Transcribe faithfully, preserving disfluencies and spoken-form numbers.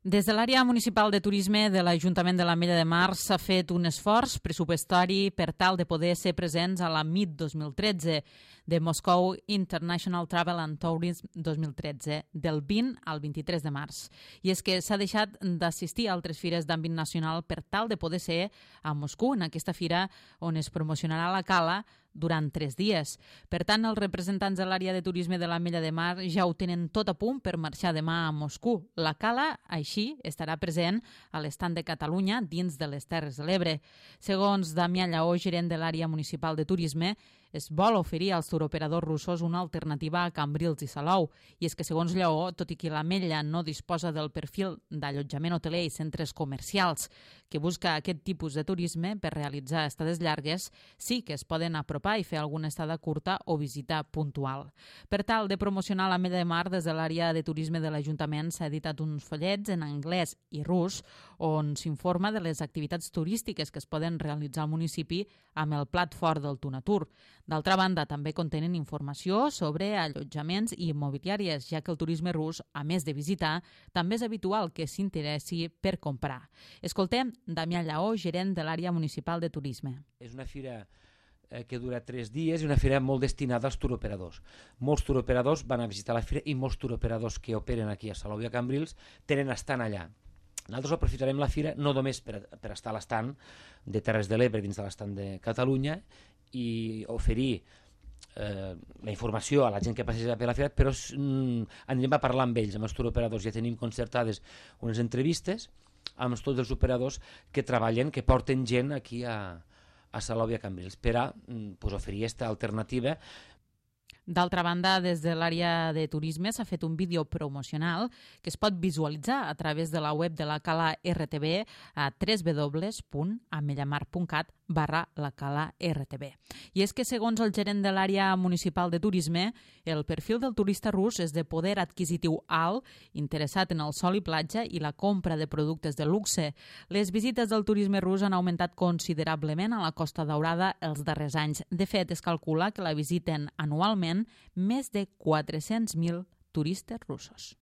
Des de l'àrea municipal de turisme de l'Ajuntament de l'Ametlla de Mar s'ha fet un esforç pressupostari per tal de poder ser presents a la M I T dos mil tretze de Moscow International Travel and Tourism dos mil tretze, del vint al vint-i-tres de març. I és que s'ha deixat d'assistir a altres fires d'àmbit nacional per tal de poder ser a Moscou, en aquesta fira on es promocionarà la cala durant tres dies. Per tant, els representants de l'àrea de turisme de l'Ametlla de Mar ja ho tenen tot a punt per marxar demà a Moscou. La cala, així, estarà present a l'estand de Catalunya dins de les Terres de l'Ebre. Segons Damià Lleó, gerent de l'àrea municipal de turisme, es vol oferir als turoperadors russos una alternativa a Cambrils i Salou. I és que, segons Lleó, tot i que l'Ametlla no disposa del perfil d'allotjament hoteler i centres comercials que busca aquest tipus de turisme per realitzar estades llargues, sí que es poden apropar i fer alguna estada curta o visita puntual. Per tal de promocionar l'Ametlla de Mar, des de l'àrea de turisme de l'Ajuntament s'ha editat uns follets en anglès i rus on s'informa de les activitats turístiques que es poden realitzar al municipi amb el plat fort del Tunatur. D'altra banda, també contenen informació sobre allotjaments i immobiliàries, ja que el turisme rus, a més de visitar, també és habitual que s'interessi per comprar. Escoltem Damià Lleó, gerent de l'àrea municipal de turisme. És una fira que dura tres dies i una fira molt destinada als turoperadors. Molts turoperadors van a visitar la fira i molts turoperadors que operen aquí a Salou i a Cambrils tenen estant allà. Nosaltres aprofitarem la fira no només per, per estar a l'estant de Terres de l'Ebre dins de l'estant de Catalunya i oferir eh, la informació a la gent que passeja per la fira, però mm, anirem a parlar amb ells, amb els turoperadors. Ja tenim concertades unes entrevistes amb tots els operadors que treballen, que porten gent aquí a a Salou i a Cambrils, per a pues, oferir aquesta alternativa. D'altra banda, des de l'àrea de turisme s'ha fet un vídeo promocional que es pot visualitzar a través de la web de la Cala R T B a w w w punt amellamar punt cat barra la Cala R T B. I és que, segons el gerent de l'àrea municipal de turisme, el perfil del turista rus és de poder adquisitiu alt, interessat en el sol i platja i la compra de productes de luxe. Les visites del turisme rus han augmentat considerablement a la Costa Daurada els darrers anys. De fet, es calcula que la visiten anualment més de quatre-cents mil turistes russos.